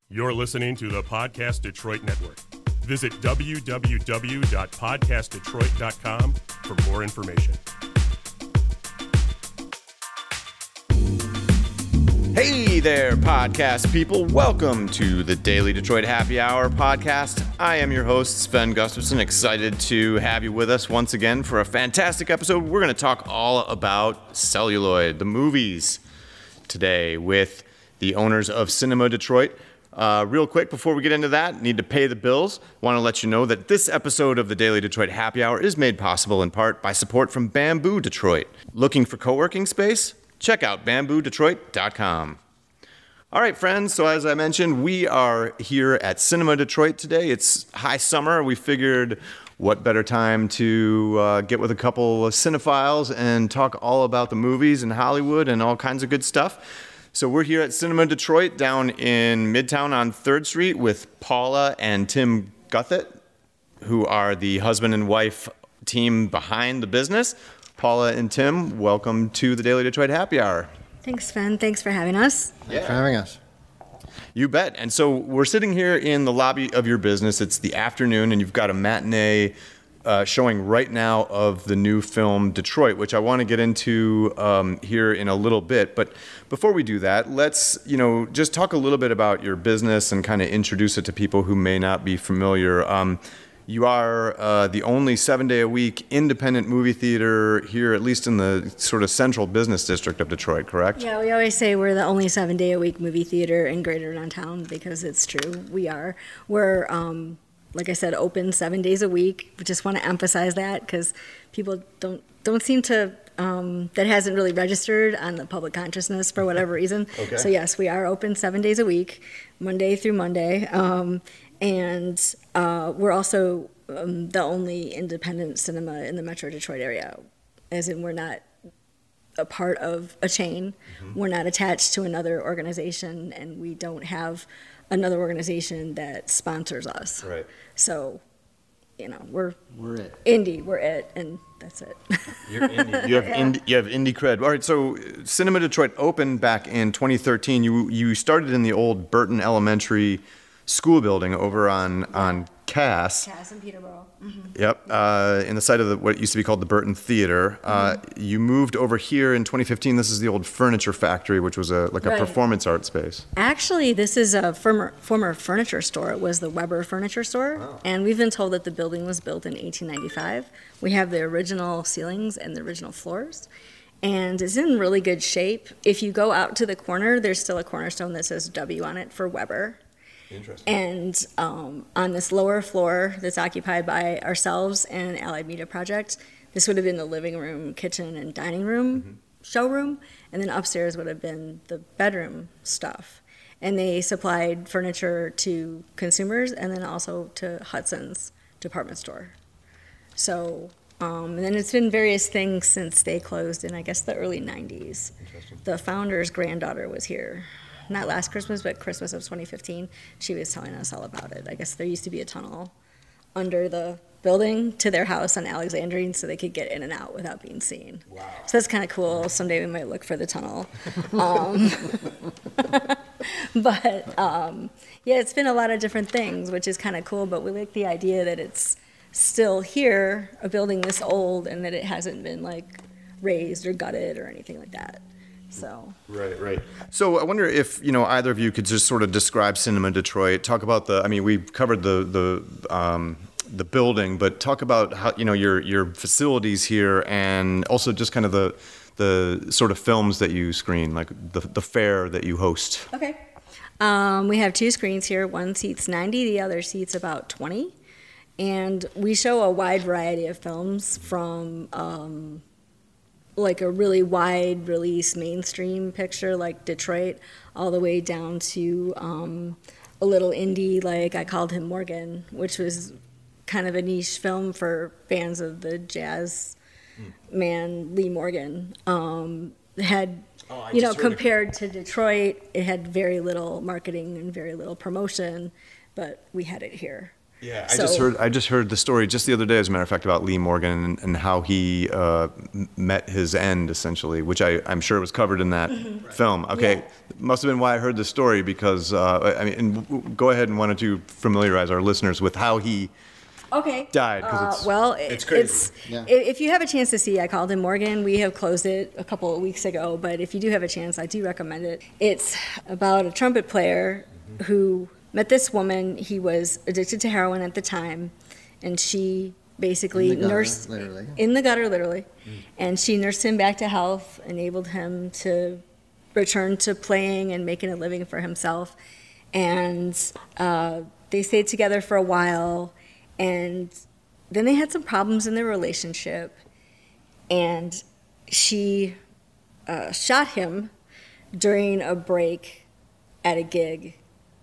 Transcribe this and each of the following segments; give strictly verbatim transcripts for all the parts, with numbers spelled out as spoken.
You're listening to the Podcast Detroit Network. Visit w w w dot podcast detroit dot com for more information. Hey there, podcast people. Welcome to the Daily Detroit Happy Hour podcast. I am your host, Sven Gustafson. Excited to have you with us once again for a fantastic episode. We're going to talk all about Celluloid, the movies, today with the owners of Cinema Detroit. Uh, real quick, before we get into that, need to pay the bills. Want to let you know that this episode of the Daily Detroit Happy Hour is made possible in part by support from Bamboo Detroit. Looking for co-working space? Check out bamboo detroit dot com. All right, friends, so as I mentioned, we are here at Cinema Detroit today. It's high summer. We figured what better time to uh, get with a couple of cinephiles and talk all about the movies and Hollywood and all kinds of good stuff. So we're here at Cinema Detroit down in Midtown on third Street with Paula and Tim Guthett, who are the husband and wife team behind the business. Paula and Tim, welcome to the Daily Detroit Happy Hour. Thanks, Sven. Thanks for having us. Yeah. For having us. You bet. And so we're sitting here in the lobby of your business. It's the afternoon, and you've got a matinee uh, showing right now of the new film Detroit, which I want to get into um, here in a little bit. But before we do that, let's, you know, just talk a little bit about your business and kind of introduce it to people who may not be familiar. Um, you are uh, the only seven-day-a-week independent movie theater here, at least in the sort of central business district of Detroit, correct? Yeah, we always say we're the only seven-day-a-week movie theater in greater downtown because it's true. We are. We're, um, like I said, open seven days a week. We just want to emphasize that because people don't don't seem to, um, that hasn't really registered on the public consciousness for whatever reason. Okay. So yes, we are open seven days a week, Monday through Monday. Um, and uh, we're also um, the only independent cinema in the Metro Detroit area, as in we're not a part of a chain. Mm-hmm. We're not attached to another organization, and we don't have another organization that sponsors us. Right. So, you know, we're We're it. indie, we're it, and that's it. You're indie. You have Yeah. indie, you have indie cred. All right, so Cinema Detroit opened back in twenty thirteen. You you started in the old Burton Elementary school building over on on Cass. Cass and Peterborough. Mm-hmm. Yep, uh, in the site of the, what used to be called the Burton Theater. Uh, Mm-hmm. You moved over here in twenty fifteen. This is the old Furniture Factory, which was a like a Right. performance art space. Actually, this is a former, former furniture store. It was the Weber Furniture Store, Oh. and we've been told that the building was built in eighteen ninety-five. We have the original ceilings and the original floors, and it's in really good shape. If you go out to the corner, there's still a cornerstone that says W on it for Weber. Interesting. And um, on this lower floor that's occupied by ourselves and Allied Media Project, this would have been the living room, kitchen, and dining room Mm-hmm. showroom, and then upstairs would have been the bedroom stuff. And they supplied furniture to consumers and then also to Hudson's department store. So, um, and then it's been various things since they closed in, I guess, the early nineties. The founder's granddaughter was here. Not last Christmas, but Christmas of twenty fifteen. She was telling us all about it. I guess there used to be a tunnel under the building to their house on Alexandrine so they could get in and out without being seen. Wow. So that's kind of cool. Someday we might look for the tunnel. um, but um, yeah, it's been a lot of different things, which is kind of cool, but we like the idea that it's still here, a building this old, and that it hasn't been like razed or gutted or anything like that. So. Right, right. So I wonder if, you know, either of you could just sort of describe Cinema Detroit, talk about the, I mean, we've covered the, the, um, the building, but talk about how, you know, your, your facilities here and also just kind of the, the sort of films that you screen, like the, the fair that you host. Okay. Um, we have two screens here. One seats ninety, the other seats about twenty. And we show a wide variety of films from, um, like a really wide release mainstream picture like Detroit all the way down to um, a little indie like I Called Him Morgan, which was kind of a niche film for fans of the jazz mm. man Lee Morgan. Um, had, oh, you know, compared to Detroit, it had very little marketing and very little promotion, but we had it here. Yeah, So- I just heard I just heard the story just the other day, as a matter of fact, about Lee Morgan and, and how he uh, m- met his end, essentially, which I, I'm sure was covered in that film. Okay, Yeah. must have been why I heard the story, because uh, I mean, and w- w- go ahead and why don't you familiarize our listeners with how he Okay. died? 'Cause Uh, it's- well, it's it's, crazy. Yeah. i- if you have a chance to see, I called him Morgan. We have closed it a couple of weeks ago, but if you do have a chance, I do recommend it. It's about a trumpet player who met this woman. He was addicted to heroin at the time, and she basically In the gutter, nursed literally. in the gutter, literally, and she nursed him back to health, enabled him to return to playing and making a living for himself. And uh, they stayed together for a while, and then they had some problems in their relationship, and she uh, shot him during a break at a gig.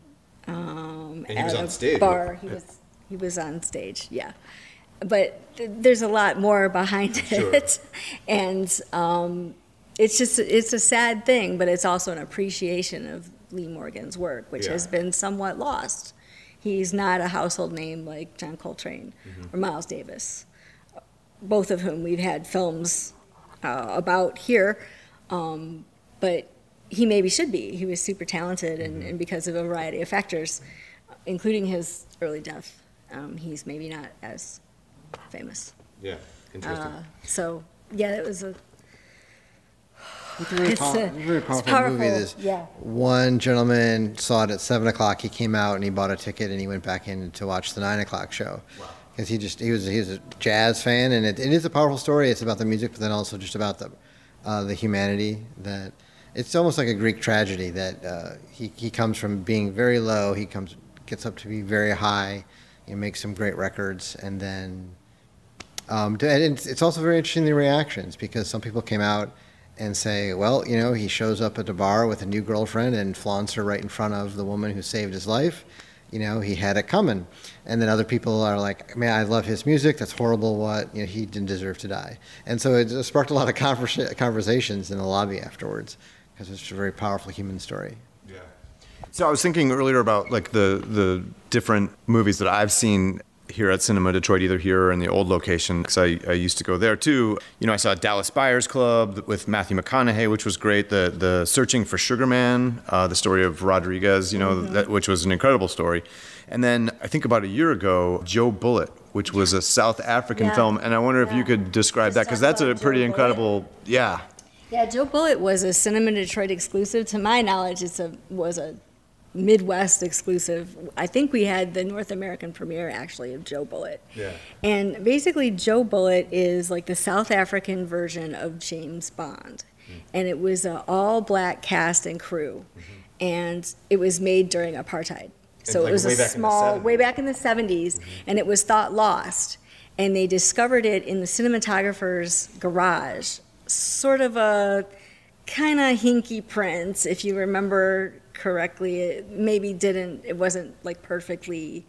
Um, And he was at on a stage, bar. right? He was he was on stage, yeah. But th- there's a lot more behind Sure. it, and um, it's just it's a sad thing, but it's also an appreciation of Lee Morgan's work, which Yeah. has been somewhat lost. He's not a household name like John Coltrane Mm-hmm. or Miles Davis, both of whom we've had films uh, about here, um, but he maybe should be. He was super talented, and, Mm-hmm. and because of a variety of factors, including his early death, um, he's maybe not as famous. Yeah, interesting. Uh, so, yeah, it was a. It's a very, It's pow- a- very it's powerful powerful, movie. There's yeah. one gentleman saw it at seven o'clock. He came out and he bought a ticket and he went back in to watch the nine o'clock show. Because he just he was he was a jazz fan, and it, it is a powerful story. It's about the music, but then also just about the uh, the humanity. That it's almost like a Greek tragedy. That uh, he he comes from being very low. He comes gets up to be very high. He makes some great records, and then um, and it's, it's also very interesting the reactions, because some people came out and say, well, you know, he shows up at the bar with a new girlfriend and flaunts her right in front of the woman who saved his life. You know, he had it coming. And then other people are like, man, I love his music. That's horrible. What? You know, he didn't deserve to die. And so it sparked a lot of conversa- conversations in the lobby afterwards, because it's a very powerful human story. Yeah. So I was thinking earlier about like the the different movies that I've seen here at Cinema Detroit, either here or in the old location, because I, I used to go there too. You know, I saw Dallas Buyers Club with Matthew McConaughey, which was great. The the Searching for Sugar Man, uh, the story of Rodriguez, you know, Mm-hmm. that, which was an incredible story. And then I think about a year ago, Joe Bullitt, which was a South African Yeah. film. And I wonder if you Yeah. could describe that, Let's because talk that's a about pretty Joe incredible, yeah. Yeah, Joe Bullitt was a Cinema Detroit exclusive. To my knowledge, it's a was a Midwest exclusive. I think we had the North American premiere actually of Joe Bullitt. Yeah. And basically, Joe Bullitt is like the South African version of James Bond, and it was an all-black cast and crew, and it was made during apartheid. So like it was way a back in the small, seventies. way back in the seventies, and it was thought lost. And they discovered it in the cinematographer's garage, sort of a kind of hinky print, if you remember correctly. It maybe didn't, it wasn't like perfectly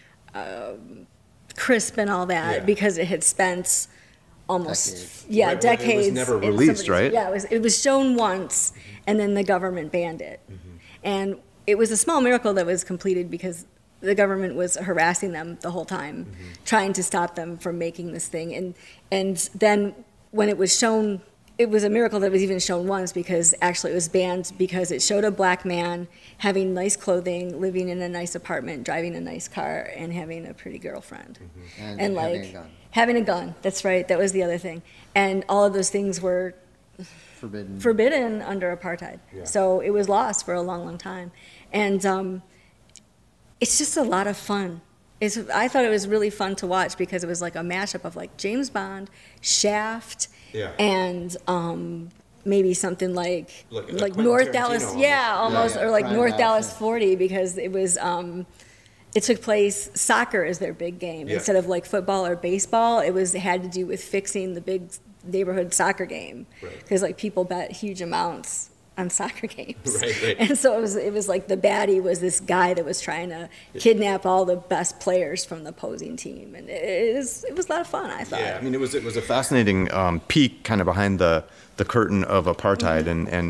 um, crisp and all that, Yeah. because it had spent almost Decades. yeah Right, but it was decades. never in released, somebody's- right? Yeah, it was. It was shown once, and then the government banned it, and it was a small miracle that was completed because the government was harassing them the whole time, trying to stop them from making this thing, and and then when it was shown. It was a miracle that it was even shown once, because actually it was banned because it showed a black man having nice clothing, living in a nice apartment, driving a nice car, and having a pretty girlfriend. And, And having like a gun. having a gun. That's right. That was the other thing. And all of those things were Forbidden. forbidden under apartheid. Yeah. So it was lost for a long, long time. And um, it's just a lot of fun. It's, I thought it was really fun to watch because it was like a mashup of like James Bond, Shaft, Yeah. and um, maybe something like Like- like like Quentin North Tarantino Dallas, almost. yeah, almost, yeah, or like Crime North House, Dallas yeah. forty, because it was. Um, it took place. Soccer is their big game Yeah. instead of like football or baseball. It was it had to do with fixing the big neighborhood soccer game, Right. because like people bet huge amounts on soccer games. Right, right. And so it was it was like the baddie was this guy that was trying to kidnap all the best players from the opposing team, and it, it was it was a lot of fun, I thought. Yeah, I mean, it was it was a fascinating um, peek kind of behind the the curtain of apartheid, Mm-hmm. and and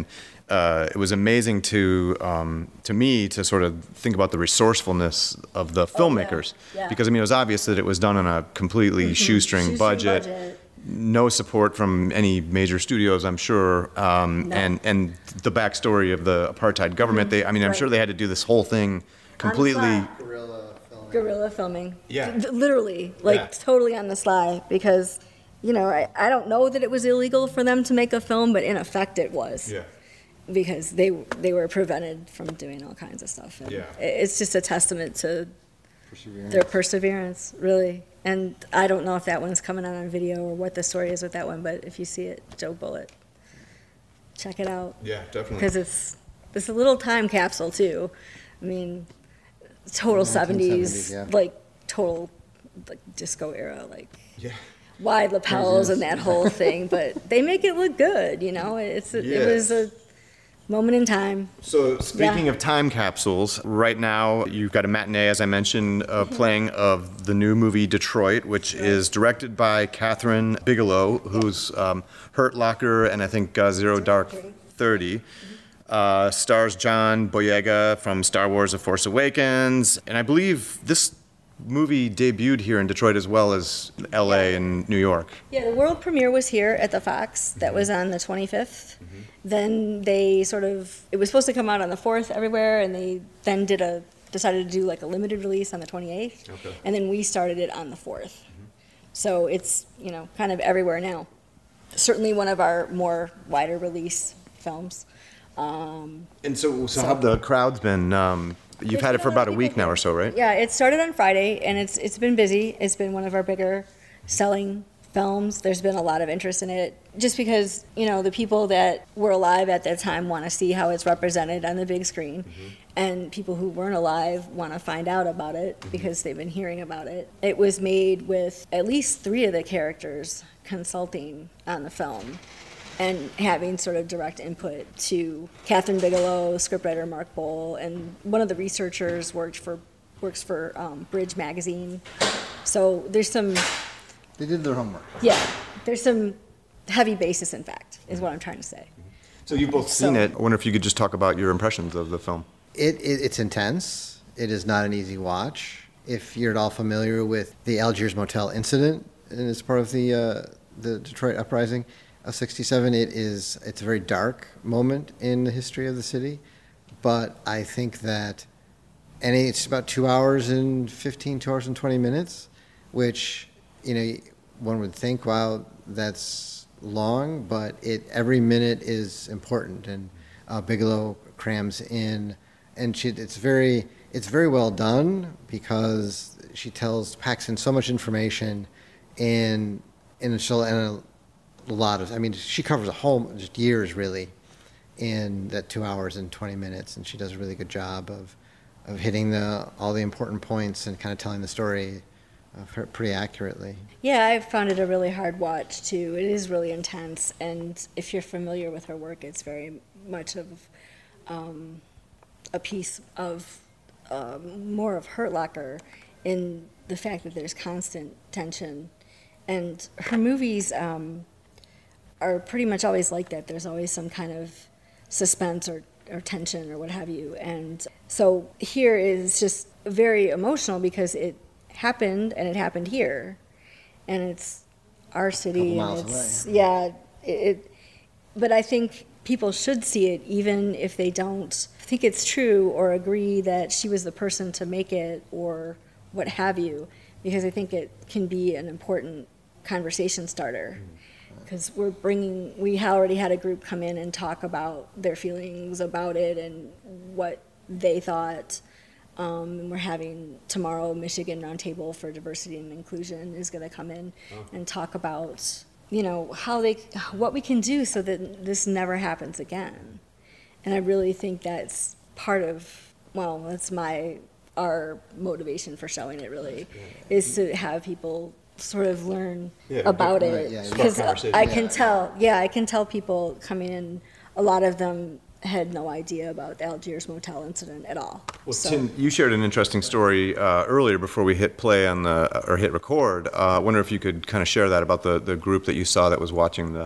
uh, it was amazing to um, to me to sort of think about the resourcefulness of the filmmakers. Oh, yeah. Yeah. Because I mean, it was obvious that it was done on a completely Mm-hmm. shoestring, Shoestring budget. budget. No support from any major studios, I'm sure, um, No. and and the backstory of the apartheid government. They, I mean, I'm Right. sure they had to do this whole thing completely. fly. Guerrilla filming. Yeah. D- literally, like Yeah. totally on the sly, because, you know, I, I don't know that it was illegal for them to make a film, but in effect it was. Yeah. Because they they were prevented from doing all kinds of stuff. And Yeah. it- It's just a testament to Perseverance. their perseverance, really. And I don't know if that one's coming out on video or what the story is with that one, but if you see it, Joe Bullitt, check it out. Yeah, definitely. Because it's it's a little time capsule too. I mean, total nineteen seventies, seventies, yeah. like total like disco era, like Yeah. wide lapels Yes. and that whole thing. But they make it look good, you know. It's a, Yes. it was a moment in time. So speaking Yeah. of time capsules, right now you've got a matinee, as I mentioned, uh, playing of the new movie Detroit, which is directed by Catherine Bigelow, who's um, Hurt Locker and I think uh, Zero Dark Thirty. Uh, stars John Boyega from Star Wars: The Force Awakens, and I believe this movie debuted here in Detroit as well as L A and New York. Yeah, the world premiere was here at the Fox. That was on the twenty-fifth. Then they sort of, it was supposed to come out on the fourth everywhere, and they then did a, decided to do like a limited release on the twenty-eighth. Okay. And then we started it on the fourth. So it's, you know, kind of everywhere now. Certainly one of our more wider release films. Um, And so, so how have the crowds been? Um, you've There's had it been for a lot about a of week people now or so, right? Yeah, it started on Friday, and it's it's been busy. It's been one of our bigger selling films. There's been a lot of interest in it, just because, you know, the people that were alive at that time want to see how it's represented on the big screen, and people who weren't alive want to find out about it because they've been hearing about it. It was made with at least three of the characters consulting on the film and having sort of direct input to Catherine Bigelow, scriptwriter Mark Bowl, and one of the researchers worked for works for um, Bridge Magazine. So there's some, They did their homework. yeah, there's some heavy basis, in fact, is what I'm trying to say. So you've both So- seen it. I wonder if you could just talk about your impressions of the film. It, it it's intense. It is not an easy watch. If you're at all familiar with the Algiers Motel incident, and it's part of the uh, the Detroit uprising of sixty-seven, it is it's a very dark moment in the history of the city. But I think that, and it's about two hours and fifteen, two hours and twenty minutes, which, you know, one would think, wow, that's long, but it every minute is important, and uh, Bigelow crams in, and she it's very it's very well done because she tells packs in so much information, and and she'll and a lot of I mean she covers a whole just years really, in that two hours and twenty minutes, and she does a really good job of of hitting the all the important points and kind of telling the story uh, pr- pretty accurately. Yeah, I found it a really hard watch too. It is really intense, and if you're familiar with her work, it's very much of um, a piece of um, more of Hurt Locker in the fact that there's constant tension, and her movies um, are pretty much always like that. There's always some kind of suspense or, or tension or what have you, and so here is just very emotional because it happened and it happened here, and it's our city, Couple and miles it's yeah, it, it. But I think people should see it, even if they don't think it's true or agree that she was the person to make it or what have you, because I think it can be an important conversation starter. Because we're bringing, we already had a group come in and talk about their feelings about it and what they thought. Um, and we're having tomorrow Michigan Roundtable for Diversity and Inclusion is going to come in and talk about, you know, how they, what we can do so that this never happens again. And I really think that's part of, well, that's my, our motivation for showing it really, is to have people sort of learn Yeah, about right, it. yeah, yeah. Because conversation. I can tell, yeah, I can tell people coming in, a lot of them had no idea about the Algiers Motel incident at all. Well, So- Tim, you shared an interesting story uh, earlier before we hit play on the or hit record. Uh, I wonder if you could kind of share that about the, the group that you saw that was watching the.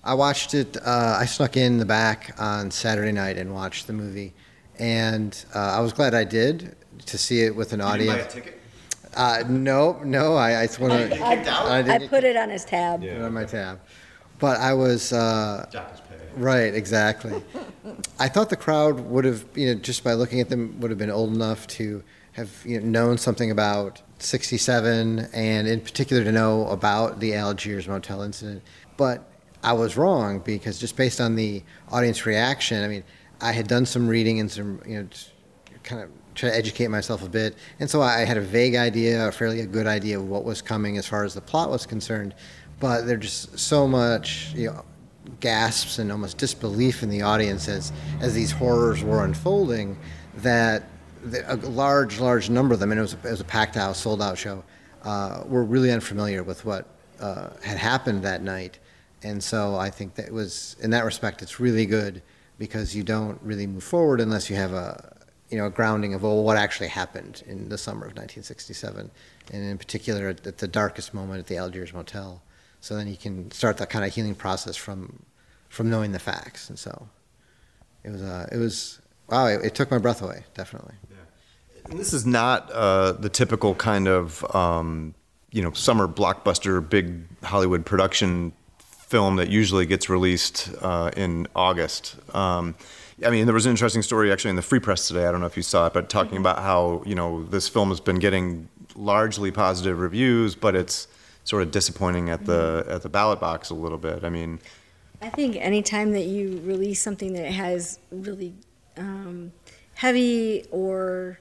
I watched it. Uh, I snuck in the back on Saturday night and watched the movie, and uh, I was glad I did to see it with an Did audience. you buy a ticket? Uh, no, no. I, I want to. I, I I didn't put it on his tab. Yeah. put it on my tab, but I was. Uh, Jack is paid. Right, exactly. I thought the crowd would have, you know, just by looking at them, would have been old enough to have, you know, known something about sixty-seven, and in particular to know about the Algiers motel incident. But I was wrong, because just based on the audience reaction, I mean, I had done some reading and some, you know, kind of try to educate myself a bit, and so I had a vague idea, a fairly good idea of what was coming as far as the plot was concerned. But there's just so much, you know, gasps and almost disbelief in the audience as as these horrors were unfolding, that the, a large, large number of them, and it was, it was a packed house, sold out show, uh, were really unfamiliar with what uh, had happened that night. And so I think that it was, in that respect, it's really good, because you don't really move forward unless you have a, you know, a grounding of, well, what actually happened in the summer of nineteen sixty-seven, and in particular at, at the darkest moment at the Algiers Motel. So then you can start that kind of healing process from from knowing the facts. And so it was, uh, it was wow, it, it took my breath away, definitely. Yeah. And this is not uh, the typical kind of, um, you know, summer blockbuster, big Hollywood production film that usually gets released uh, in August. Um, I mean, there was an interesting story actually in the Free Press today. I don't know if you saw it, but talking about how, you know, this film has been getting largely positive reviews, but it's sort of disappointing at the at the ballot box a little bit. I mean, I think anytime that you release something that has really um, heavy or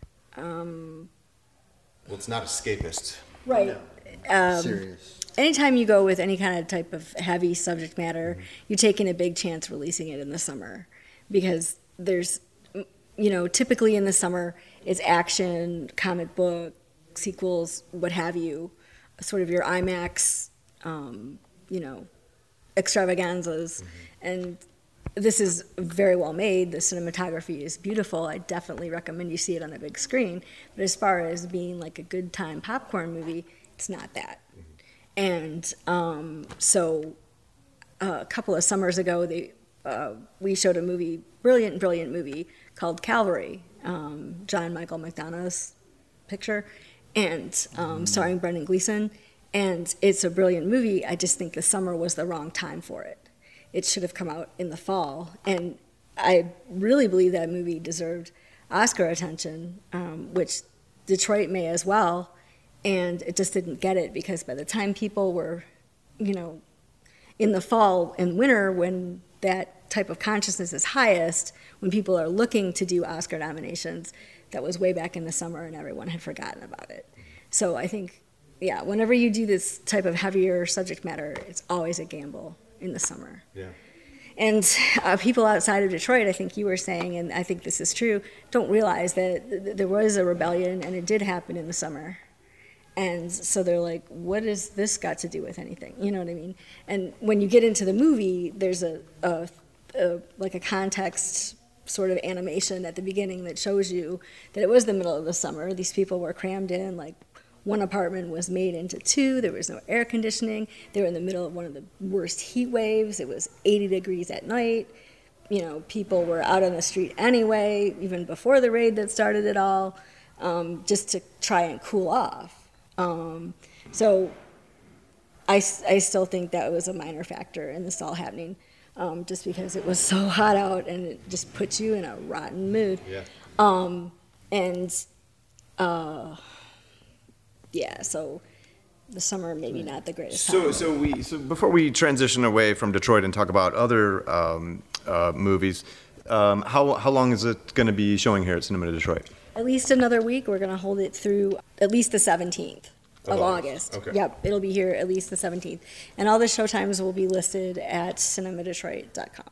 um, well, it's not escapist. right. Um, Serious. anytime you go with any kind of type of heavy subject matter, you're taking a big chance releasing it in the summer, because there's, you know, typically in the summer it's action, comic book, sequels, what have you, sort of your IMAX, um, you know, extravaganzas. Mm-hmm. And this is very well made. The cinematography is beautiful. I definitely recommend you see it on a big screen. But as far as being like a good time popcorn movie, it's not that. Mm-hmm. And um, so uh, a couple of summers ago, they, uh, we showed a movie, brilliant, brilliant movie called Calvary, um, John Michael McDonough's picture, and um, starring Brendan Gleeson. And it's a brilliant movie. I just think the summer was the wrong time for it. It should have come out in the fall. And I really believe that movie deserved Oscar attention, um, which Detroit may as well. And it just didn't get it, because by the time people were, you know, in the fall and winter, when that type of consciousness is highest, when people are looking to do Oscar nominations, that was way back in the summer and everyone had forgotten about it. So I think, yeah, whenever you do this type of heavier subject matter, it's always a gamble in the summer. Yeah. And uh, people outside of Detroit, I think you were saying, and I think this is true, don't realize that th- there was a rebellion and it did happen in the summer. And so they're like, what has this got to do with anything? You know what I mean? And when you get into the movie, there's a, a, a like a context sort of animation at the beginning that shows you that it was the middle of the summer. These people were crammed in, like one apartment was made into two. There was no air conditioning. They were in the middle of one of the worst heat waves. It was eighty degrees at night. You know, people were out on the street anyway, even before the raid that started it all, um, just to try and cool off. Um, so I, I still think that was a minor factor in this all happening, um, just because it was so hot out and it just puts you in a rotten mood. Yeah. Um, and uh, yeah, so the summer maybe not the greatest So, time. so we so before we transition away from Detroit and talk about other um, uh, movies, um, how how long is it going to be showing here at Cinema Detroit? At least another week. We're going to hold it through at least the seventeenth of Of August. August. Okay. Yep, it'll be here at least the seventeenth. And all the showtimes will be listed at cinema detroit dot com.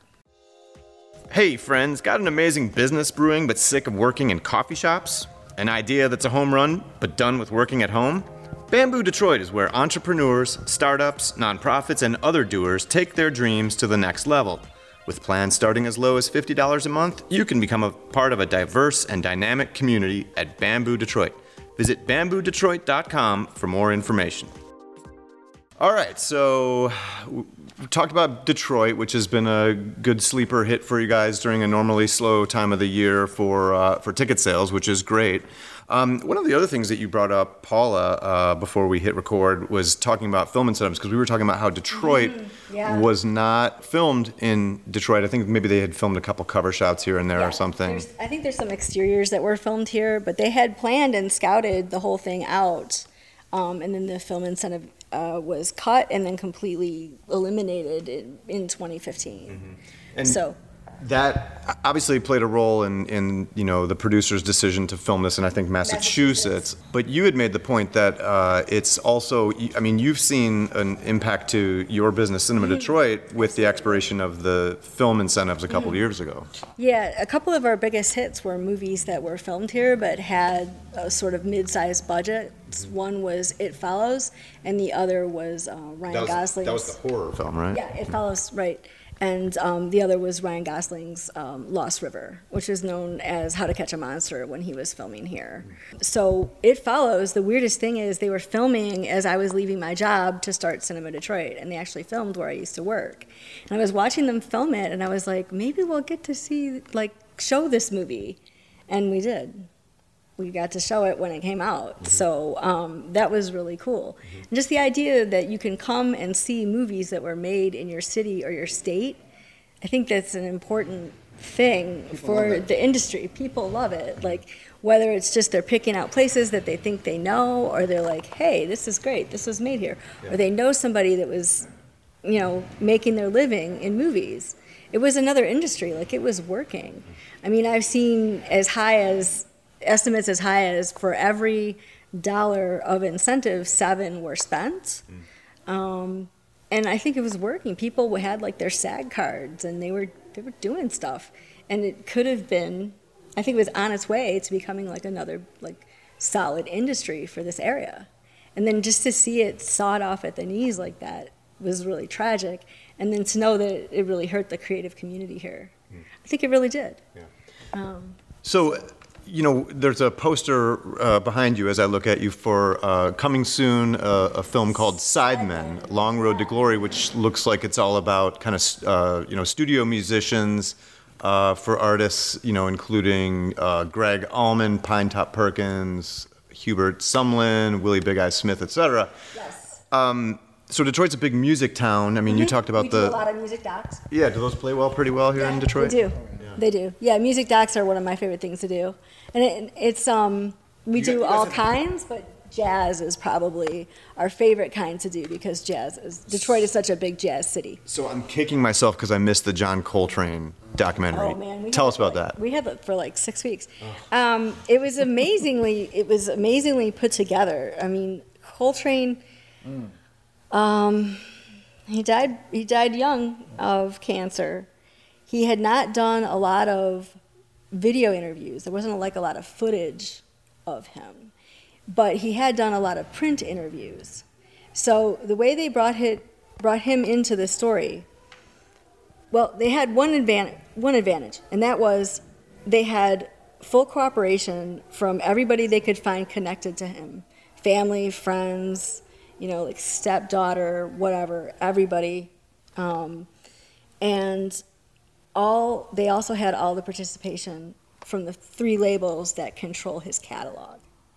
Hey friends, got an amazing business brewing but sick of working in coffee shops? An idea that's a home run but done with working at home? Bamboo Detroit is where entrepreneurs, startups, nonprofits, and other doers take their dreams to the next level. With plans starting as low as fifty dollars a month, you can become a part of a diverse and dynamic community at Bamboo Detroit. Visit bamboo detroit dot com for more information. All right, so talked about Detroit, which has been a good sleeper hit for you guys during a normally slow time of the year for uh, for ticket sales, which is great. Um, one of the other things that you brought up, Paula, uh, before we hit record, was talking about film incentives, because we were talking about how Detroit mm-hmm. yeah. was not filmed in Detroit. I think maybe they had filmed a couple cover shots here and there yeah, or something. There's, I think there's some exteriors that were filmed here, but they had planned and scouted the whole thing out, um, and then the film incentive uh, was cut and then completely eliminated in, in twenty fifteen. Mm-hmm. And so. That obviously played a role in, in, you know, the producer's decision to film this in, I think, Massachusetts. Massachusetts. But you had made the point that uh, it's also, I mean, you've seen an impact to your business, Cinema mm-hmm. Detroit, with the expiration of the film incentives a couple mm-hmm. of years ago. Yeah, a couple of our biggest hits were movies that were filmed here but had a sort of mid-sized budget. Mm-hmm. One was It Follows, and the other was uh, Ryan that was, Gosling's. That was the horror film, right? Yeah, It Follows, right. And um, the other was Ryan Gosling's um, Lost River, which is known as How to Catch a Monster when he was filming here. So It Follows, the weirdest thing is they were filming as I was leaving my job to start Cinema Detroit, and they actually filmed where I used to work. And I was watching them film it, and I was like, maybe we'll get to see, like, show this movie. And we did. We got to show it when it came out. Mm-hmm. So um, that was really cool. Mm-hmm. And just the idea that you can come and see movies that were made in your city or your state, I think that's an important thing People for the industry. People love it. Like, whether it's just they're picking out places that they think they know, or they're like, hey, this is great, this was made here. Yeah. Or they know somebody that was, you know, making their living in movies. It was another industry. Like, it was working. I mean, I've seen as high as estimates as high as for every dollar of incentive, seven were spent. Mm. Um, and I think it was working. People had like their SAG cards, and they were they were doing stuff. And it could have been, I think it was on its way to becoming like another like solid industry for this area. And then just to see it sawed off at the knees like that was really tragic. And then to know that it really hurt the creative community here. Mm. I think it really did. Yeah. Um, so. You know, there's a poster uh, behind you as I look at you for uh, coming soon, uh, a film called Sidemen, Long Road to Glory, which looks like it's all about kind of, uh, you know, studio musicians uh, for artists, you know, including uh, Greg Allman, Pinetop Perkins, Hubert Sumlin, Willie Big Eye Smith, et cetera. Yes. Um, so Detroit's a big music town. I mean, mm-hmm. you talked about we the... do a lot of music docs. Yeah, do those play well, pretty well here yeah, in Detroit? They do. They do. Yeah, music docs are one of my favorite things to do. And it, it's, um, we You do guys all have- kinds, but jazz is probably our favorite kind to do because jazz is, Detroit is such a big jazz city. So I'm kicking myself because I missed the John Coltrane documentary. Oh man, we Tell had us about it, like, that. We had it for like six weeks. Um, it was amazingly, it was amazingly put together. I mean, Coltrane, Mm. um, he died. He died young of cancer. He had not done a lot of video interviews. There wasn't like a lot of footage of him, but he had done a lot of print interviews. So the way they brought it, brought him into the story, well, they had one advantage, one advantage, and that was they had full cooperation from everybody they could find connected to him, family, friends, you know, like stepdaughter, whatever, everybody, um, and all. They also had all the participation from the three labels that control his catalog.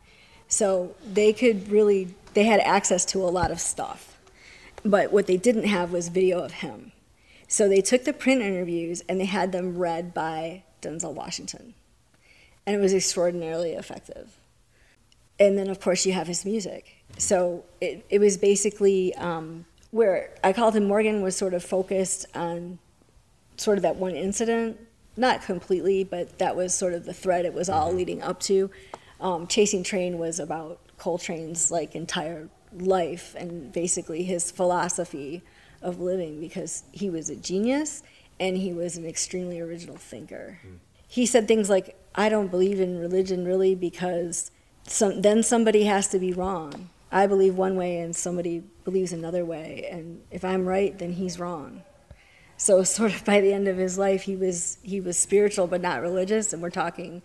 So they could really, they had access to a lot of stuff. But what they didn't have was video of him. So they took the print interviews and they had them read by Denzel Washington. And it was extraordinarily effective. And then, of course, you have his music. So it, it was basically um, where I called him Morgan was sort of focused on sort of that one incident. Not completely, but that was sort of the thread it was all leading up to. Um, Chasing Train was about Coltrane's like entire life and basically his philosophy of living, because he was a genius and he was an extremely original thinker. Mm. He said things like, I don't believe in religion really because some, then somebody has to be wrong. I believe one way and somebody believes another way, and if I'm right, then he's wrong. So sort of by the end of his life, he was he was spiritual but not religious, and we're talking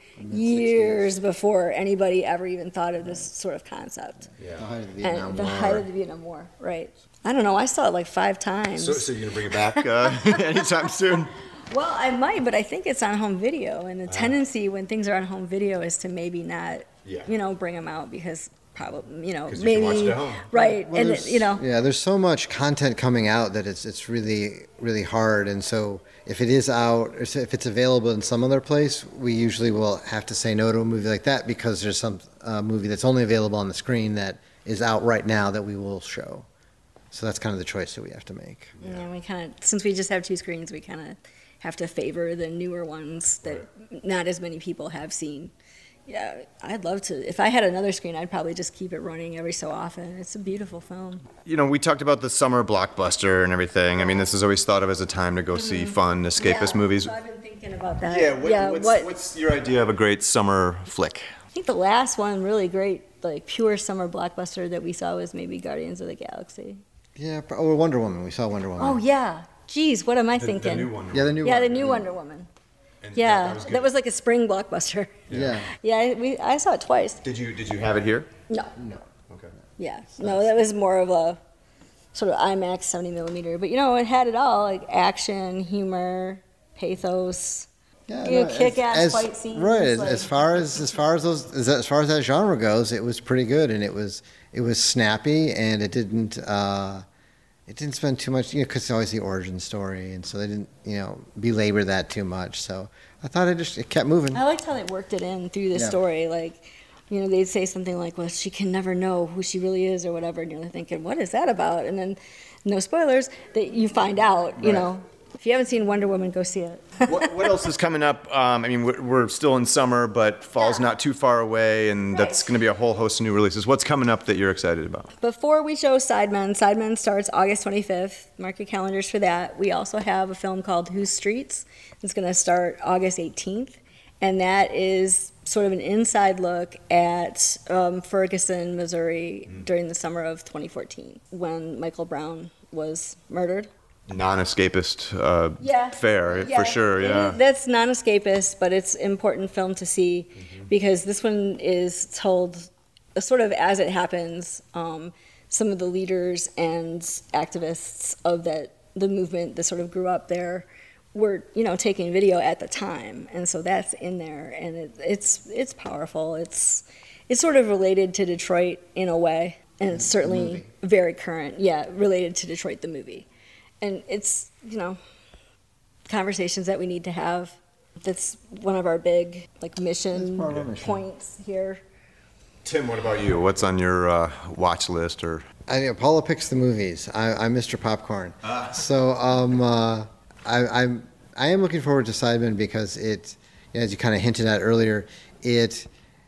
years before anybody ever even thought of this sort of concept. Yeah. The height of the Vietnam and the War. height of the Vietnam War, right? I don't know. I saw it like five times. So, so you're gonna bring it back uh, anytime soon? Well, I might, but I think it's on home video, and the tendency when things are on home video is to maybe not, Yeah. you know, bring them out because probably, you know, 'Cause you maybe can watch it at home. right, Well, and there's- it, you know, Yeah, there's so much content coming out that it's it's really really hard, and so if it is out, or if it's available in some other place, we usually will have to say no to a movie like that because there's some uh, movie that's only available on the screen that is out right now that we will show. So that's kind of the choice that we have to make. yeah, we kind of since we just have two screens, we kind of have to favor the newer ones that not as many people have seen. Yeah, I'd love to. If I had another screen, I'd probably just keep it running every so often. It's a beautiful film. You know, we talked about the summer blockbuster and everything. I mean, this is always thought of as a time to go see fun, escapist Yeah, movies. So I've been thinking about that. Yeah, what, yeah, what's, what? what's your idea of a great summer flick? I think the last one, really great, like pure summer blockbuster that we saw was maybe Guardians of the Galaxy. Yeah, pro- oh, Wonder Woman. We saw Wonder Woman. Oh yeah, geez, what am I thinking? Yeah, the new yeah, one. the new Wonder Woman. Yeah, that was like a spring blockbuster. Yeah. Yeah, I- we I saw it twice. Did you did you have it here? No, No. Okay. yeah, no, that was more of a sort of IMAX seventy millimeter. But you know, it had it all, like action, humor, pathos. Yeah, You know, no, kick-ass as- fight scenes, Right. As, like- as far as as far as those as, as far as that genre goes, it was pretty good, and it was it was snappy, and it didn't uh, it didn't spend too much, you know, because it's always the origin story, and so they didn't, you know, belabor that too much. So I thought it just it kept moving. I liked how they worked it in through the Yeah. story. Like, you know, they'd say something like, well, she can never know who she really is or whatever. And you're thinking, what is that about? And then, no spoilers, that you find out, you Right. know. If you haven't seen Wonder Woman, go see it. what, what else is coming up? Um, I mean, we're, we're still in summer, but fall's Yeah. not too far away, and that's Right. going to be a whole host of new releases. What's coming up that you're excited about? Before we show Sidemen, Sidemen starts August twenty-fifth. Mark your calendars for that. We also have a film called Whose Streets? It's going to start August eighteenth. And that is sort of an inside look at um, Ferguson, Missouri during the summer of twenty fourteen when Michael Brown was murdered. Non-escapist uh, Yeah. fare, Yeah, for sure, it yeah. is- that's non-escapist, but it's important film to see because this one is told uh, sort of as it happens. Um, some of the leaders and activists of that the movement that sort of grew up there were, you know, taking video at the time, and so that's in there, and it, it's it's powerful. It's it's sort of related to Detroit in a way, and it's certainly movie. very current. Yeah, related to Detroit the movie. And it's, you know, conversations that we need to have. That's one of our big, like, mission, That's part of our mission. points here. Tim, what about you? What's on your uh, watch list? Or I know Paula picks the movies. I, I'm Mister Popcorn. So um, uh, I, I'm I am looking forward to Sidemen because it, as you kind of hinted at earlier, it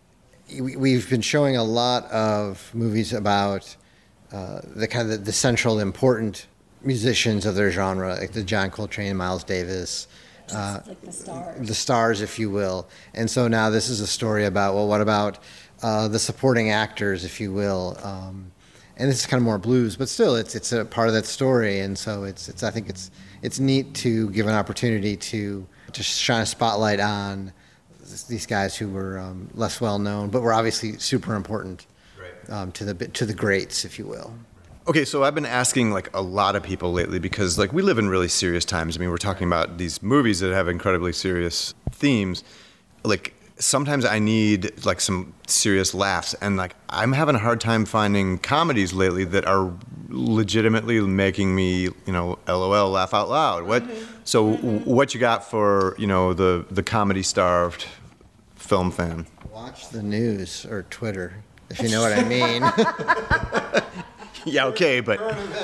we, we've been showing a lot of movies about uh, the kind of the, the central important musicians of their genre, like the John Coltrane, Miles Davis. Uh, It's like the stars. the stars, if you will. And so now this is a story about, well, what about uh, the supporting actors, if you will? Um, and this is kind of more blues, but still, it's it's a part of that story. And so it's it's I think it's it's neat to give an opportunity to to shine a spotlight on these guys who were um, less well known, but were obviously super important um, to the to the greats, if you will. Okay, so I've been asking like a lot of people lately because like we live in really serious times. I mean, we're talking about these movies that have incredibly serious themes. Like sometimes I need like some serious laughs, and like I'm having a hard time finding comedies lately that are legitimately making me, you know, LOL, laugh out loud. What? So w- what you got for, you know, the the comedy starved film fan? Watch the news or Twitter, if you know what I mean. Yeah, okay, but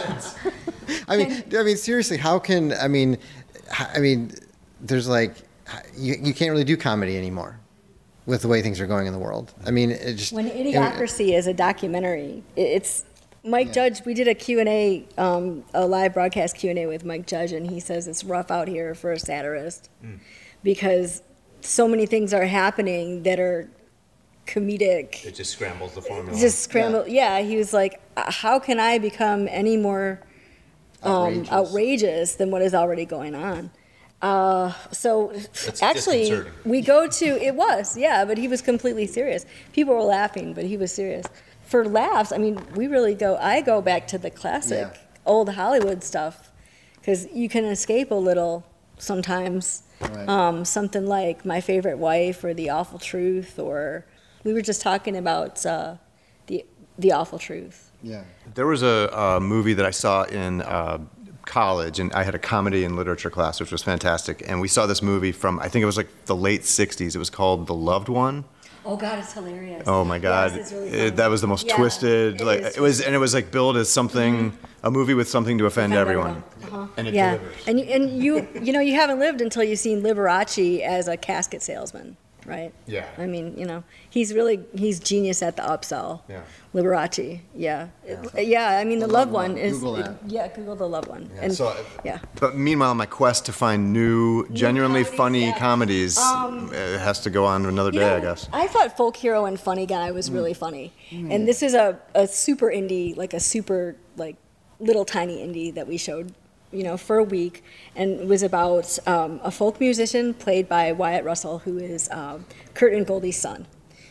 I mean, I mean, seriously, how can I mean, h- I mean, there's like, you you can't really do comedy anymore with the way things are going in the world. I mean, it just When Idiocracy is a documentary, it- it's Mike Judge. We did a Q and A, um, a live broadcast Q and A with Mike Judge, and he says it's rough out here for a satirist because so many things are happening that are comedic. it just scrambles the formula. Just scramble. Yeah. he was like, "Uh, how can I become any more um, Outrageous. outrageous than what is already going on. Uh, so That's actually, disconcerting. we go to, it was, yeah, but he was completely serious. People were laughing, but he was serious. For laughs, I mean, we really go, I go back to the classic, Yeah. old Hollywood stuff, because you can escape a little sometimes. Right. Um, something like My Favorite Wife or The Awful Truth, or we were just talking about uh, the the Awful Truth. Yeah. There was a, a movie that I saw in uh, college, and I had a comedy and literature class, which was fantastic. And we saw this movie from, I think it was like the late sixties. It was called The Loved One. Oh God, it's hilarious. Oh my God, Yes, it's really It- funny. that was the most Yeah, twisted. it Like is it was, and it was like billed as something, a movie with something to offend Offend everyone. everyone. Uh-huh. And it Yeah, delivers. and you, and you you know you haven't lived until you've seen Liberace as a casket salesman, right? Yeah. I mean, you know, he's really he's genius at the upsell. Yeah. Liberace, yeah, It- yeah. I mean, the, loved one, is Google it- that. yeah, Google the loved one, Yeah, and so- yeah. But meanwhile, my quest to find new, genuinely comedies, funny yeah. comedies Um, uh, has to go on another You day, know, I guess. I thought Folk Hero and Funny Guy was really funny. And this is a, a super indie, like a super, like, little tiny indie that we showed, you know, for a week. And it was about um, a folk musician played by Wyatt Russell, who is um, Kurt and Goldie's son.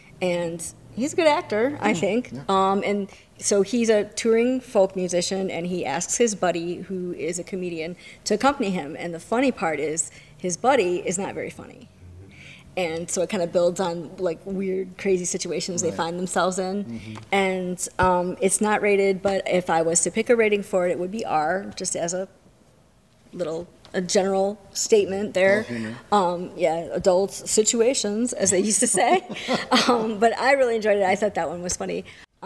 And he's a good actor, I think. Um, and so he's a touring folk musician, and he asks his buddy, who is a comedian, to accompany him. And the funny part is, his buddy is not very funny. And so it kind of builds on like weird, crazy situations they Right. find themselves in. And um, it's not rated, but if I was to pick a rating for it, it would be R, just as a little a general statement there. Adult humor. Um, yeah, adult situations, as they used to say. um, but I really enjoyed it. I thought that one was funny.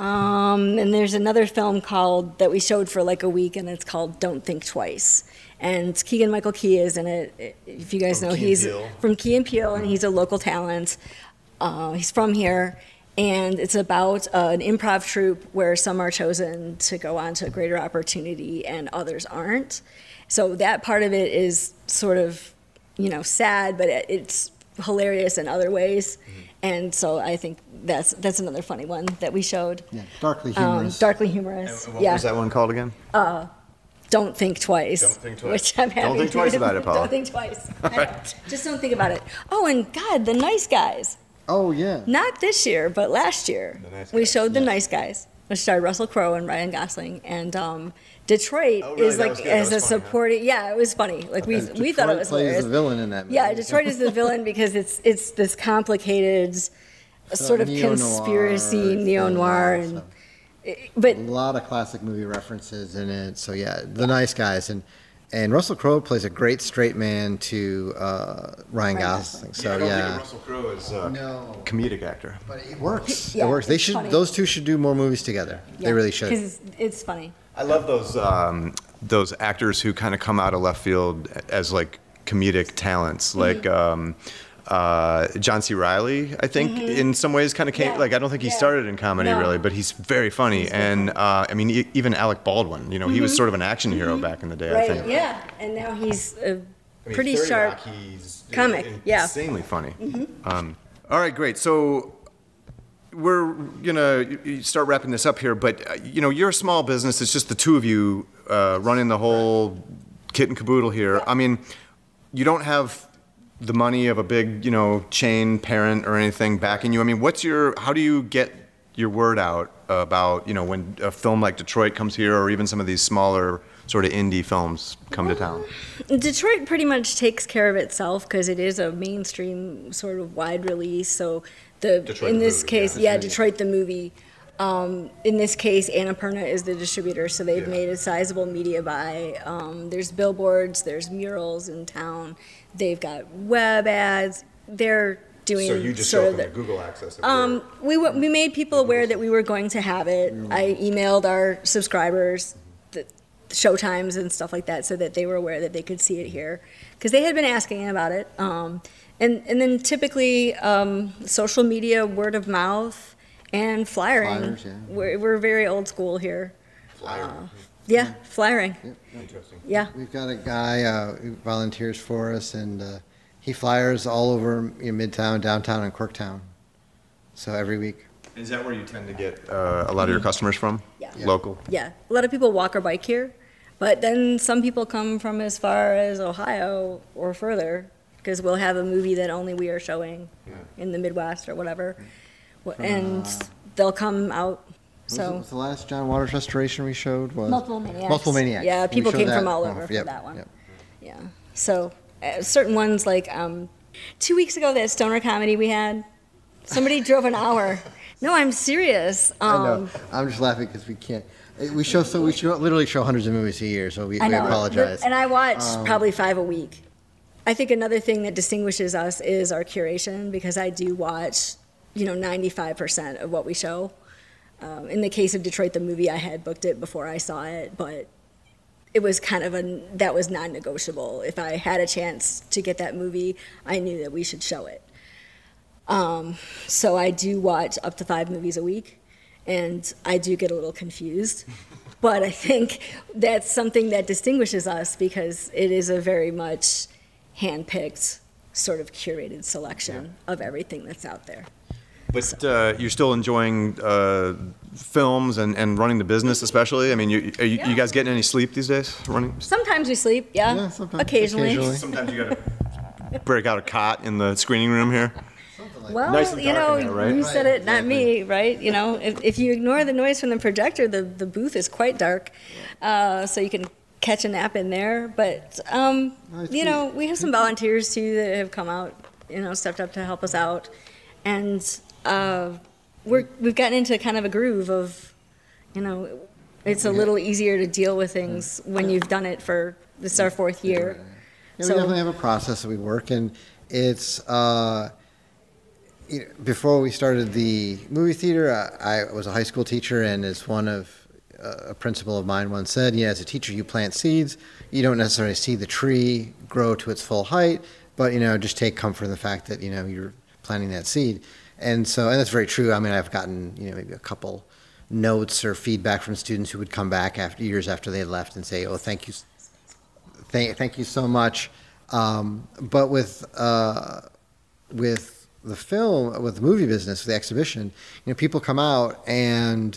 Um, and there's another film called that we showed for like a week, and it's called Don't Think Twice. And Keegan Michael Key is in it. If you guys From know, Key and he's Peele. from Key and Peele, and he's a local talent. Uh, he's from here, and it's about uh, an improv troupe where some are chosen to go on to a greater opportunity and others aren't. So that part of it is sort of, you know, sad, but it- it's hilarious in other ways. And so I think that's that's another funny one that we showed. Yeah. Darkly Um, humorous. darkly humorous. What yeah. was that one called again? Don't think twice. Don't think twice. Which I'm happy Don't think to- twice about it, Paula. Don't think twice. I know. Just don't think about it. Oh, and God, The Nice Guys. Oh yeah. Not this year, but last year. The Nice We Guys, showed The yeah. Nice Guys, which starred Russell Crowe and Ryan Gosling. And um, Detroit Oh, really? is That like was good. That as a was funny, huh? supporting. Yeah, it was funny. Like we And we thought it Detroit was plays hilarious. the villain in that movie. Yeah, Detroit is the villain because it's it's this complicated sort of neo-noir conspiracy thing, neo noir, yeah, and so. but A lot of classic movie references in it. So yeah, The Nice Guys, and and Russell Crowe plays a great straight man to uh, Ryan Gosling. So yeah, Russell Crowe is a No. comedic actor. but it works. Yeah, it works. They it's should. funny. Those two should do more movies together. They really should. because it's, it's funny. I love those um, those actors who kind of come out of left field as like comedic talents, like um, uh, John C. Reilly. I think in some ways kind of came Yeah. like I don't think he Yeah. started in comedy No. really, but he's very funny. and uh, I mean, e- even Alec Baldwin. You know, he was sort of an action hero back in the day. I Right? think. Yeah, and now he's a I mean, pretty thirty sharp. Rock, he's comic, yeah. insanely funny. Um, all right, great. So we're gonna y- y- start wrapping this up here, but uh, you know, you're a small business. It's just the two of you uh, running the whole kit and caboodle here. I mean, you don't have the money of a big, you know, chain parent or anything backing you. I mean, what's your? How do you get your word out about, you know, when a film like Detroit comes here, or even some of these smaller sort of indie films come to town? Detroit pretty much takes care of itself because it is a mainstream sort of wide release. So the Detroit in the this movie, case, yeah. yeah, Detroit the movie. Um, in this case, Annapurna is the distributor, so they've Yeah. made a sizable media buy. Um, there's billboards, there's murals in town. They've got web ads. They're doing sort of the, Google access. Um, we w- we made people aware that we were going to have it. I emailed our subscribers the showtimes and stuff like that, so that they were aware that they could see it here, because they had been asking about it. Um, and and then typically um, social media, word of mouth, and flyering. Flyers, yeah. We're we're very old school here. Flyer. Yeah, flyering. Interesting. Yeah. We've got a guy uh, who volunteers for us, and uh, he flyers all over you know, Midtown, downtown, and Quirktown. So every week. Is that where you tend to get uh, a lot of your customers from? Yeah. Yeah. Local? Yeah, a lot of people walk or bike here. But then some people come from as far as Ohio or further, because we'll have a movie that only we are showing Yeah. in the Midwest or whatever. Wh- From, and uh, they'll come out. Was, So it, was the last John Waters restoration we showed was Multiple Maniacs. Multiple Maniacs. Yeah, We people showed came that. from all Oh, over for yep, that one. yep. Yeah. So uh, certain ones, like um, two weeks ago, that stoner comedy we had, somebody drove an hour. No, I'm serious. Um, I know. I'm just laughing because we can't. We show so we show, literally show hundreds of movies a year, so we, I we know. apologize. And I watch Um, probably five a week. I think another thing that distinguishes us is our curation, because I do watch, you know, ninety-five percent of what we show. Um, in the case of Detroit, the movie, I had booked it before I saw it, but it was kind of a, that was non-negotiable. If I had a chance to get that movie, I knew that we should show it. Um, so I do watch up to five movies a week, and I do get a little confused. But I think that's something that distinguishes us, because it is a very much hand-picked, sort of curated selection of everything that's out there. But uh, you're still enjoying uh, films and, and running the business, especially? I mean, you, are you, Yeah. you guys getting any sleep these days? Running? Sometimes we sleep, yeah, Yeah, sometimes, occasionally. occasionally. Sometimes you gotta break out a cot in the screening room here. Well, Nice and you dark know, in there, right? you said Right, it, not me, right? You know, if, if you ignore the noise from the projector, the, the booth is quite dark, uh, so you can catch a nap in there. But, um, Nice. you know, we have some volunteers, too, that have come out, you know, stepped up to help us out. And uh, we're, we've gotten into kind of a groove of, you know, it's a little easier to deal with things when you've done it for, this is our fourth year. Yeah, So- we definitely have a process that we work, and it's uh, you know, before we started the movie theater, I, I was a high school teacher, and as one of uh, a principal of mine once said, yeah, as a teacher, you plant seeds. You don't necessarily see the tree grow to its full height, but you know, just take comfort in the fact that you know you're planting that seed. And so, and that's very true. I mean, I've gotten you know maybe a couple notes or feedback from students who would come back after years after they had left and say, "Oh, thank you, thank, thank you so much." Um, but with uh, with the film, with the movie business, the exhibition, you know, people come out and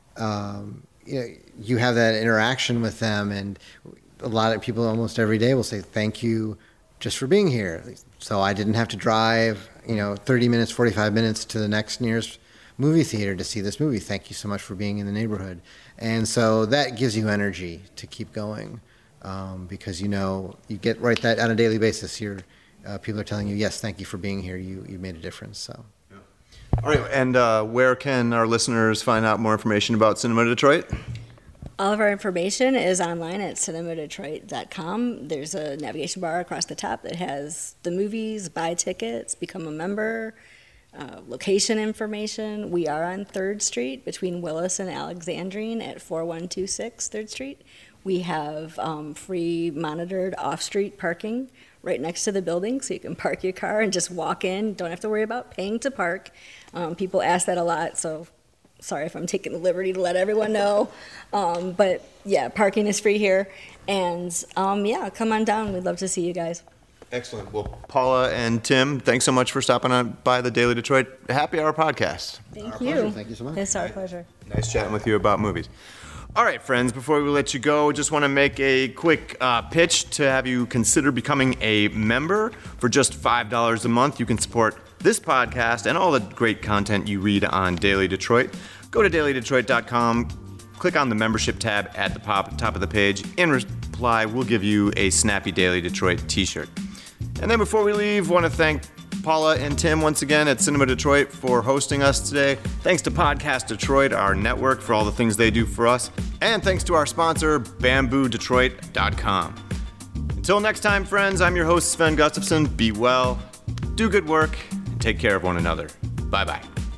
um, you know, you have that interaction with them, and a lot of people almost every day will say, "Thank you, just for being here." So I didn't have to drive, you know, thirty minutes, forty-five minutes to the next nearest movie theater to see this movie. Thank you so much for being in the neighborhood. And so that gives you energy to keep going, um, because you know you get right that on a daily basis. You're uh, people are telling you, yes, thank you for being here. You you made a difference. So. All right, and uh, where can our listeners find out more information about Cinema Detroit? All of our information is online at cinema detroit dot com. There's a navigation bar across the top that has the movies, buy tickets, become a member, uh, location information. We are on third Street between Willis and Alexandrine at four one two six third Street. We have um, free monitored off-street parking right next to the building, so you can park your car and just walk in. Don't have to worry about paying to park. Um, people ask that a lot, so sorry if I'm taking the liberty to let everyone know. Um, but yeah, parking is free here. And um, yeah, come on down. We'd love to see you guys. Excellent. Well, Paula and Tim, thanks so much for stopping on by the Daily Detroit Happy Hour podcast. Thank Our you. pleasure. Thank you so much. It's our pleasure. Nice chatting with you about movies. All right, friends, before we let you go, just want to make a quick uh, pitch to have you consider becoming a member. For just five dollars a month, you can support this podcast and all the great content you read on Daily Detroit. Go to daily detroit dot com, click on the membership tab at the pop, top of the page. In reply, we'll give you a snappy Daily Detroit t-shirt. And then before we leave, want to thank Paula and Tim once again at Cinema Detroit for hosting us today. Thanks to Podcast Detroit, our network, for all the things they do for us. And thanks to our sponsor, bamboo detroit dot com. Until next time, friends, I'm your host, Sven Gustafson. Be well, do good work, and take care of one another. Bye-bye.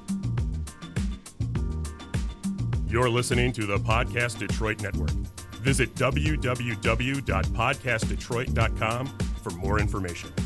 You're listening to the Podcast Detroit Network. Visit w w w dot podcast detroit dot com for more information.